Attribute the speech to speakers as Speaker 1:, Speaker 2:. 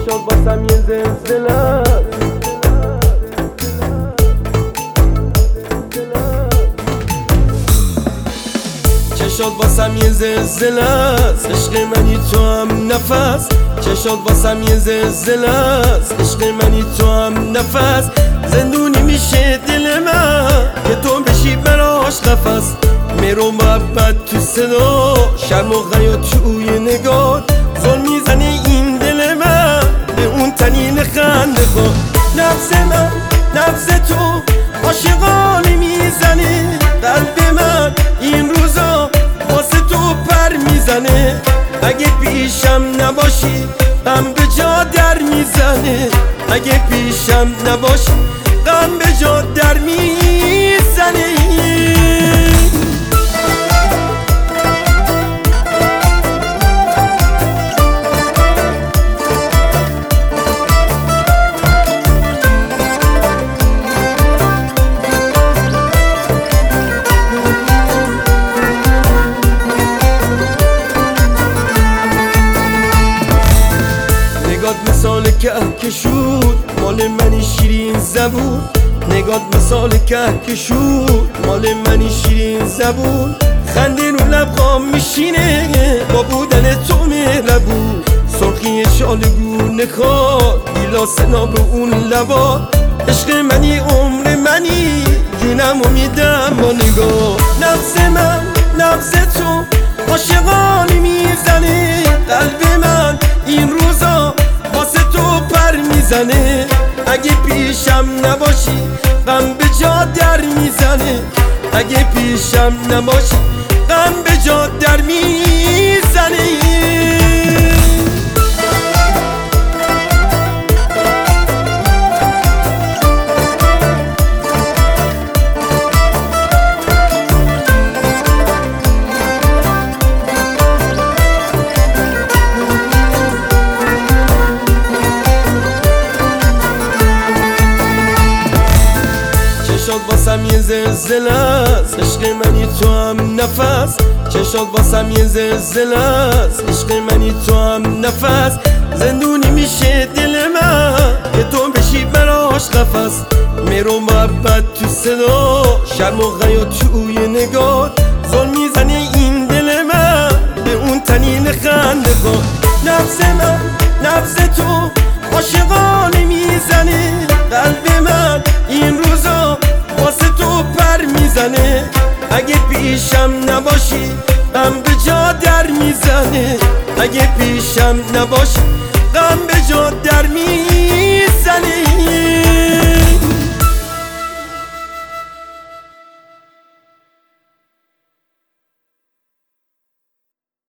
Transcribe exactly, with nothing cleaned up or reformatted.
Speaker 1: شد باسم یه زلزله چه شد باسم یه زلزله است عشق منی تو هم نفس چه شد باسم یه زلزله است عشق منی تو هم نفس زندونی میشه دل من که تو بشی براش نفس میرو محبت تو صدا شرم و غیا توی نگاه ظلم میزنه این دل من به اون تنین خنده با نفس من نفس تو عاشقانه میزنه قلب من این روزا واسه تو پر میزنه اگه پیشم نباشی غم به جا در میزنه اگه پیشم نباشی غم به جا در میزنه مثال کهکشود مال منی شیرین زبون نگات مثال کهکشود مال منی شیرین زبون خنده رو لبخام میشینه با بودن تو مهربون سرخی شالگونه خواد گیلاس ناب اون لبا عشق منی عمر منی جونم و میدم با نگاه نفس من نفس تو عاشقانه میزنه قلب من این روزا واسه تو پر میزنه اگه پیشم نباشی غم به جا در میزنه اگه پیشم نباشی غم به جا در میزنه شد باسم یه زلزله است عشق منی تو هم نفس چه شد باسم یه زلزله است عشق منی تو هم نفس زندونی میشه دل من که تو بشی براش نفس میرو محبت تو صدا شرم و غیا توی نگاه ظلم میزنه این دل من به اون تنین خنده با نفس من نفس تو عاشقانه میزنه قلب من این روزا واسه تو پر میزنه اگه پیشم نباشی غم به جا در میزنه اگه پیشم نباشی غم به جا در